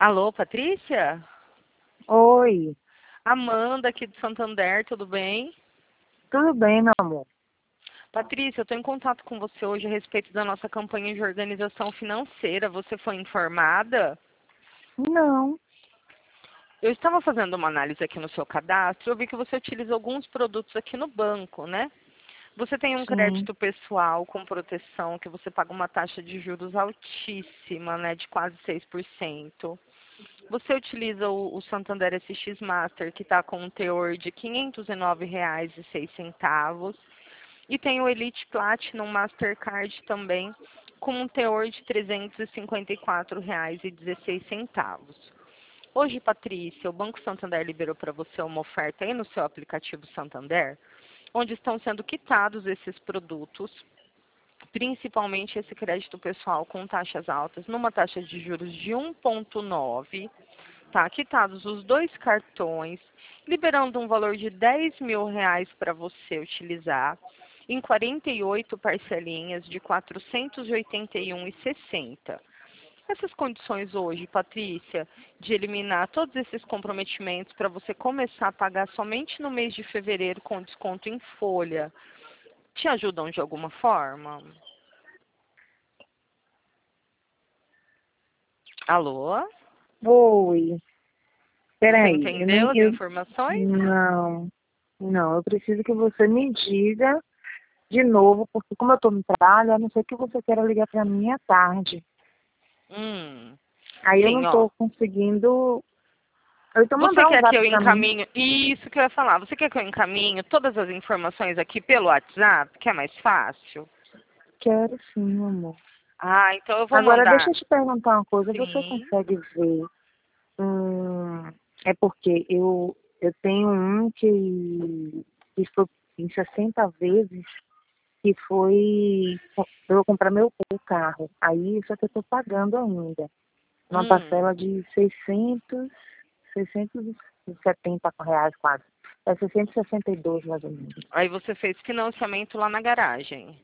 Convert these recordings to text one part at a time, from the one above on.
Alô, Patrícia? Oi, Amanda aqui do Santander, tudo bem? tudo bem, meu amor? Patrícia, eu estou em contato com você hoje a respeito da nossa campanha de organização financeira. Você foi informada? Não, Eu estava fazendo uma análise aqui no seu cadastro, eu vi que você utiliza alguns produtos aqui no banco, né? Você tem um sim. crédito pessoal com proteção que você paga uma taxa de juros altíssima, né, de quase 6%. Você utiliza o Santander SX Master, que está com um teor de R$ 509,06. E tem o Elite Platinum Mastercard também, com um teor de R$ 354,16. Hoje, Patrícia, o Banco Santander liberou para você uma oferta aí no seu aplicativo Santander, onde estão sendo quitados esses produtos, principalmente esse crédito pessoal com taxas altas, numa taxa de juros de 1,9. Tá, quitados os dois cartões, liberando um valor de R$ 10.000 para você utilizar em 48 parcelinhas de R$ 481,60. Essas condições hoje, Patrícia, de eliminar todos esses comprometimentos para você começar a pagar somente no mês de fevereiro com desconto em folha, te ajudam de alguma forma? Alô? Oi, Você peraí, entendeu as informações? não, não, eu preciso que você me diga de novo, porque como eu estou no trabalho, a não ser que você queira ligar para mim à tarde. Hum, Aí eu não sim, ó. estou conseguindo, eu estou Você mandando um quer que zap eu para mim. encaminhe? Isso que eu ia falar. Você quer que eu encaminhe todas as informações aqui pelo WhatsApp, que é mais fácil? Quero sim, meu amor. Ah, então eu vou Agora deixa mandar. eu te perguntar uma coisa, você Sim. consegue ver, é porque eu tenho um que foi em 60 vezes que foi eu comprar meu carro. Aí só que eu estou pagando ainda. Uma Hum. parcela de 670 reais quase. É 662 mais ou menos. Aí você fez financiamento lá na garagem.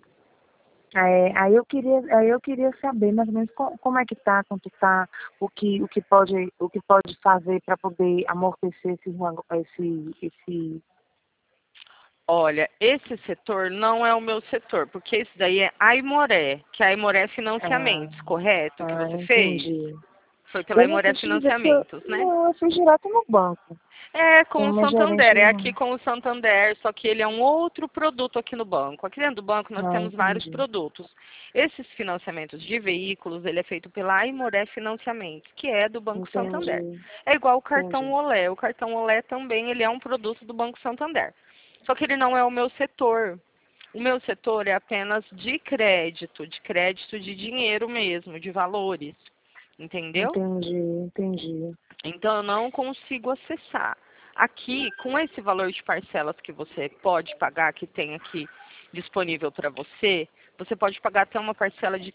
Aí eu queria saber mais ou menos como é que tá, quanto tá, o que pode fazer para poder amortecer esse. Olha, esse setor não é o meu setor, porque esse daí é Aimoré, que a Aimoré Ah, Financiamentos, correto? Que você fez? entendi. Foi pela Eu não Aimoré fiz, deixa eu, Financiamentos, né? não, eu fiz direto no banco. É com Com o uma gerente. Santander, é aqui com o Santander, só que ele é um outro produto aqui no banco. Aqui dentro do banco nós Ah, temos vários entendi. produtos. Esses financiamentos de veículos, ele é feito pela Aimoré Financiamentos, que é do Banco Santander. Entendi. É igual o cartão Entendi. Olé. O cartão Olé também ele é um produto do Banco Santander. Só que ele não é o meu setor. O meu setor é apenas de crédito de dinheiro mesmo, de valores. Entendeu? Entendi, entendi. Então, eu não consigo acessar. Aqui, com esse valor de parcelas que você pode pagar, que tem aqui disponível para você, você pode pagar até uma parcela de R$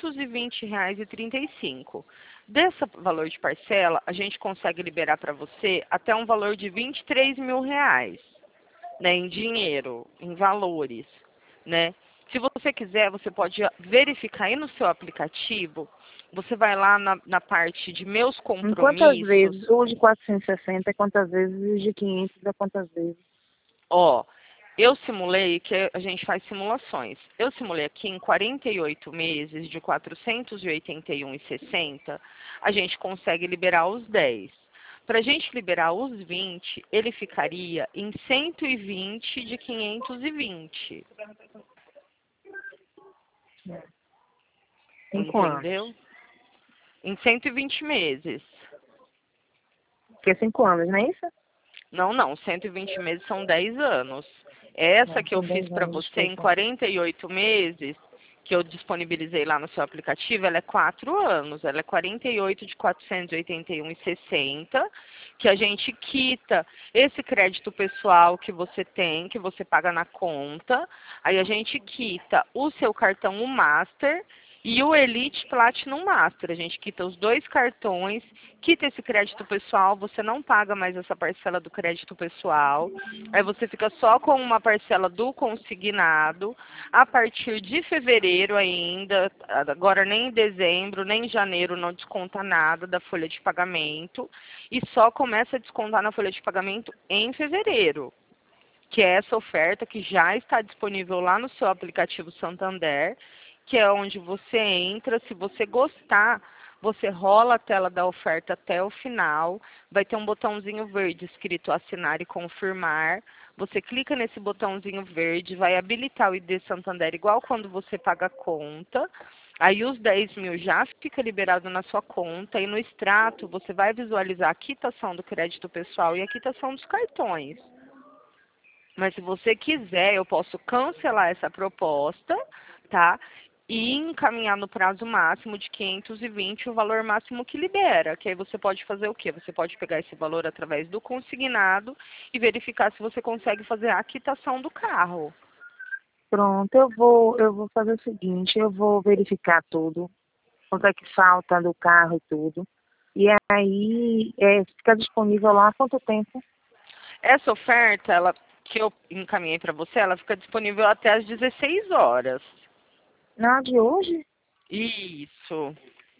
520,35. Desse valor de parcela, a gente consegue liberar para você até um valor de R$ 23.000, né, em dinheiro, em valores, né? Se você quiser, você pode verificar aí no seu aplicativo. Você vai lá na parte de meus Em quantas compromissos. vezes? O de 460 é quantas vezes? E o de 500 é quantas vezes? Ó, eu simulei, que a gente faz simulações. Eu simulei aqui em 48 meses de 481,60, a gente consegue liberar os 10. Para a gente liberar os 20, ele ficaria em 120 de 520. 5 anos. Entendeu? Em 120 meses. Que é 5 anos, não é isso? Não, não, 120 meses são 10 anos. Essa Não, que eu são fiz 10 para anos, você em desculpa. 48 meses, que eu disponibilizei lá no seu aplicativo, ela é 4 anos. Ela é 48 de 481,60, que a gente quita esse crédito pessoal que você tem, que você paga na conta. Aí a gente quita o seu cartão, o Master, E o Elite Platinum Master, a gente quita os 2 cartões, quita esse crédito pessoal, você não paga mais essa parcela do crédito pessoal, aí você fica só com uma parcela do consignado, a partir de fevereiro ainda, agora nem em dezembro, nem em janeiro não desconta nada da folha de pagamento, e só começa a descontar na folha de pagamento em fevereiro, que é essa oferta que já está disponível lá no seu aplicativo Santander, que é onde você entra, se você gostar, você rola a tela da oferta até o final, vai ter um botãozinho verde escrito assinar e confirmar, você clica nesse botãozinho verde, vai habilitar o ID Santander igual quando você paga a conta, aí os 10 mil já fica liberado na sua conta e no extrato você vai visualizar a quitação do crédito pessoal e a quitação dos cartões. Mas se você quiser, eu posso cancelar essa proposta, tá? E encaminhar no prazo máximo de 520 o valor máximo que libera. Que aí você pode fazer o quê? Você pode pegar esse valor através do consignado e verificar se você consegue fazer a quitação do carro. Pronto, eu vou fazer o seguinte, eu vou verificar tudo, quanto é que falta do carro e tudo. E aí, fica disponível lá há quanto tempo? Essa oferta, ela, que eu encaminhei para você, ela fica disponível até às 16 horas. Na de hoje? Isso.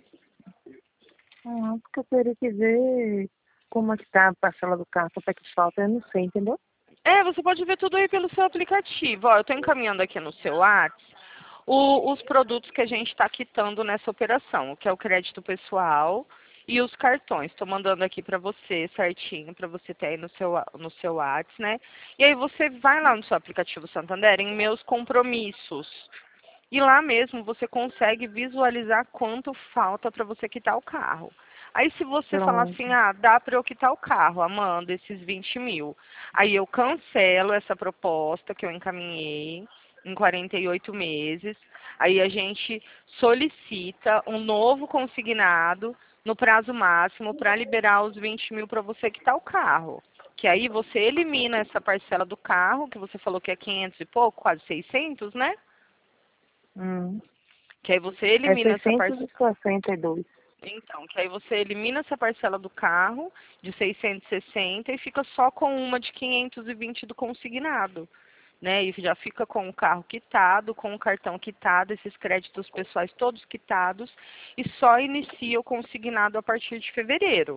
Porque eu teria que ver como é que tá a parcela do carro, quanto é que falta, eu não sei, entendeu? Você pode ver tudo aí pelo seu aplicativo. Ó, eu estou encaminhando aqui no seu WhatsApp os produtos que a gente está quitando nessa operação, que é o crédito pessoal e os cartões. Estou mandando aqui para você certinho, para você ter aí no seu WhatsApp, né? E aí você vai lá no seu aplicativo Santander, em meus compromissos. E lá mesmo você consegue visualizar quanto falta para você quitar o carro. Aí se você falar Pronto. assim, dá para eu quitar o carro, Amanda, esses 20 mil. Aí eu cancelo essa proposta que eu encaminhei em 48 meses. Aí a gente solicita um novo consignado no prazo máximo para liberar os 20 mil para você quitar o carro. Que aí você elimina essa parcela do carro, que você falou que é 500 e pouco, quase 600, né? Hum. Que aí você É elimina essa parcela. 662. Então, que aí você elimina essa parcela do carro de 660 e fica só com uma de 520 do consignado, né? E já fica com o carro quitado, com o cartão quitado, esses créditos pessoais todos quitados e só inicia o consignado a partir de fevereiro.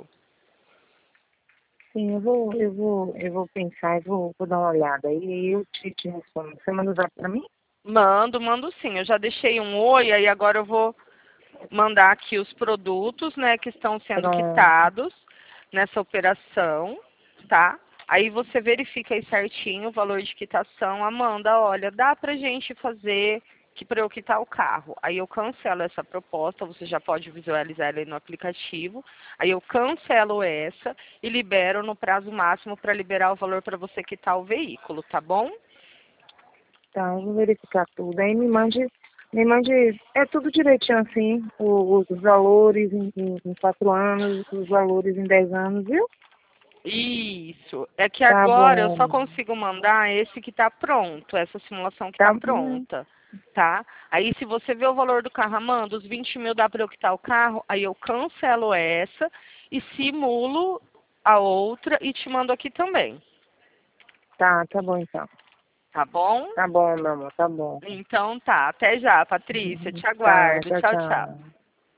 Sim, eu vou pensar, vou dar uma olhada. E eu te respondo. Você manda o zap pra mim? Mando sim. Eu já deixei um oi, aí agora eu vou mandar aqui os produtos, né, que estão sendo Pronto. quitados nessa operação, tá? Aí você verifica aí certinho o valor de quitação. Amanda, olha, dá pra gente fazer que para eu quitar o carro. Aí eu cancelo essa proposta, você já pode visualizar ela aí no aplicativo. Aí eu cancelo essa e libero no prazo máximo para liberar o valor para você quitar o veículo, tá bom? Tá, eu vou verificar tudo. Aí me mande, é tudo direitinho assim, os valores em 4 anos, os valores em 10 anos, viu? Isso. É que Tá agora eu só bom, consigo mandar esse que está pronto, essa simulação que está tá, pronta, tá? Aí se você vê o valor do carro, Amanda, os 20 mil dá para eu quitar o carro, aí eu cancelo essa e simulo a outra e te mando aqui também, tá bom então. tá bom? Tá bom, meu amor, tá bom. Então tá, até já, Patrícia, te Tá, aguardo. tchau, Tchau, tchau. tchau.